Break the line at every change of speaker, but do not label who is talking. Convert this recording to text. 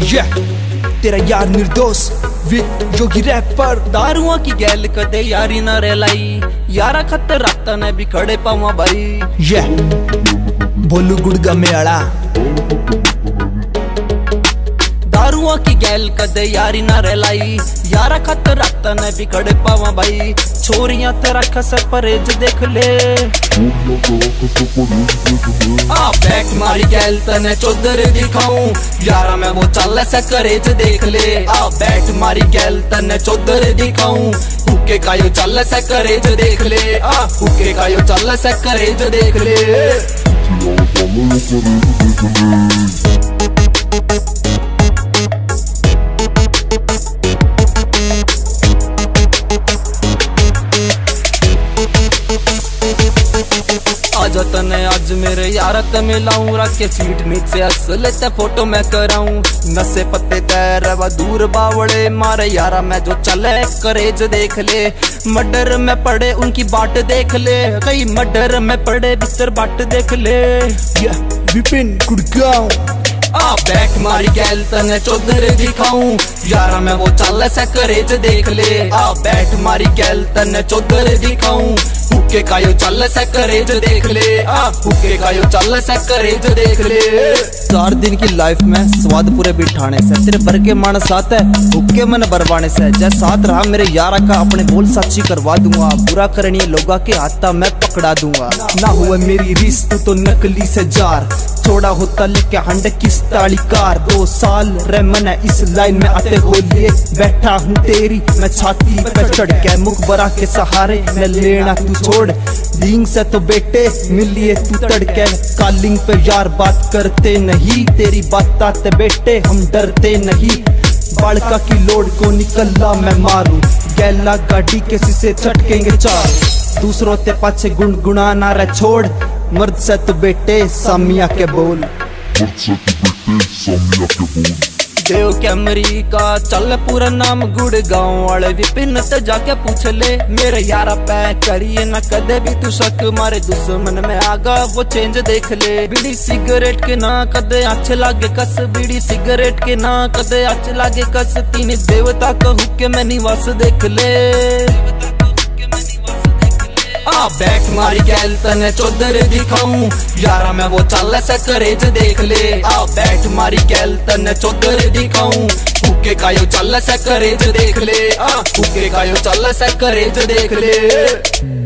तेरा यार निर्दोष विद जोगी रैपर।
दारुआ की गैल कदे यारी ना रेलाई, यारा खतर राता ने भी खड़े पावा भाई।
बोलू गुड़गा मेला
दारुआ की गैल कदे यारी ना रेलाई, यारा खतर राता ने भी खड़े पावा भाई। छोरियां तेरा खसर परहेज देख ले, बैठ मारी गैल तने चौधर दिखाऊं, यारा मैं वो चल से करेज देख ले। बैठ मारी गैल तने चौधर दिखाऊं, हुक्के का यो चल से करेज देख ले। हुक्के का यो चल से करेज देख ले। आज तने आज मेरे यार ते मिलाऊं, रख के सीट नीचे हंस लेते फोटो मैं कराऊं। नशे पत्ते तैरवा दूर बावड़े मारे यारा मैं जो चले करेज देख ले। मर्डर में पड़े उनकी बाट देख ले, कई मर्डर में पड़े बिस्तर बाट देख ले।
विपिन गुड़गांव
बैठ मारी गैल तने चौधर दिखाऊं, यारा मैं वो चल से करेज देख ले। बैठ मारी गैल तने चौधर दिखाऊं, हुक्के का यो चल से करेज देख ले। हुक्के का यो चल से करेज देख ले। 4 दिन की लाइफ में स्वाद पूरे बिठाने से, तेरे भर के मन साथ है हुक्के मन बरवाने से। जै साथ रहा मेरे यारा का अपने बोल सच्ची करवा दूंगा, बुरा करनी लोगा के हाथा मैं पकड़ा दूंगा।
ना हुआ मेरी रिश्त तो नकली से जार, थोड़ा होता लेके हंड किस ताली कार। 2 साल रे मने इस लाइन में आते हो लिए, बैठा हूँ तेरी मैं छाती पे चढ़ के। मुख बरा के सहारे मैं लेना तू छोड़, लिंग से तो बेटे मिलिए तू तड़के। कॉलिंग पे यार बात करते नहीं, तेरी बात आते बेटे हम डरते नहीं। बाड़का की लोड को निकलना मैं मारूं, गैला गाड़ी के शीशे चटकेंगे 4। दूसरों ते पाछे गुनगुनाना रे छोड़, मर्द से तो बेटे सामिया के बोल। देव कैमरी का चल पूरा नाम गुड़गांव वाले विपिन ते जाके पूछ ले। मेरे यारा पे करिए ना कदे भी तू शक, मारे दुश्मन में आगा वो चेंज देख ले। बीड़ी सिगरेट के ना कदे अच्छे लागे कस, बीड़ी सिगरेट के ना कदे अच्छे लागे कस। 3 देवता का हुक्के में निवास देख ले। बैठ मारी गैल तने चौधर दिखाऊं, यारा मैं वो चल से करेज देख ले। बैठ मारी गैल तने चौधर दिखाऊं, हुक्के का यो चल से करेज देख ले। हुक्के का यो चल से करेज देख ले।